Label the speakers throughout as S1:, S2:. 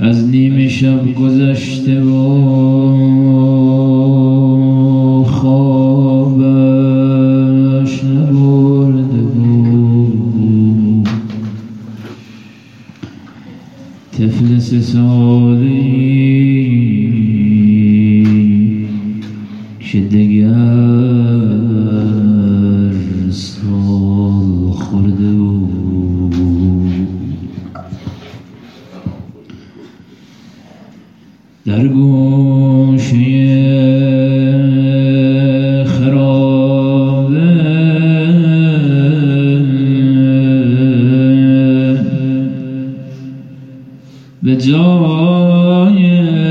S1: از نیمه شب گذشته و خوابش نبرده بود. طفل 3 ساله‌ای که دگر سال خورده بود. در گوشه خرابه به جای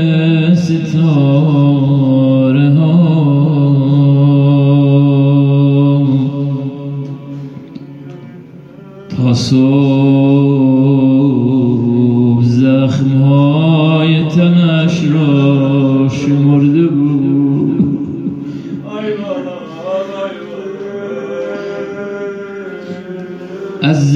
S1: ستاره ها تا صبح زخم‌های تنش را شمرده بود. از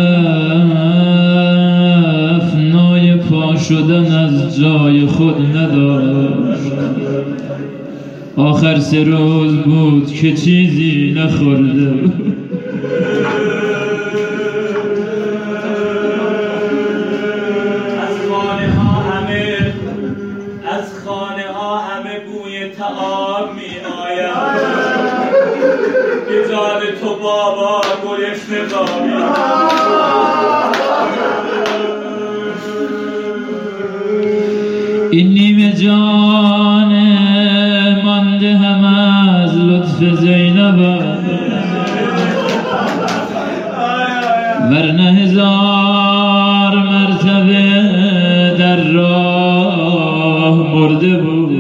S1: زخم‌های پا شدن از جای خود نداشت. آخر 3 روز بود که چیزی نخورده بود.
S2: طعام می آید که جان تو بابا گلشنه داری.
S1: این نیمه جان مانده هم از لطف زینب، ورنه 1000 مرتبه در راه مرده بود.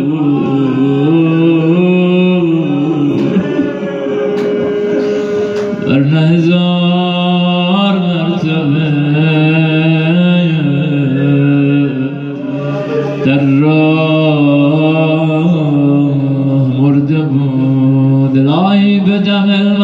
S1: ورنه 1000 مرتبه در راه مرده بود. الهی به دم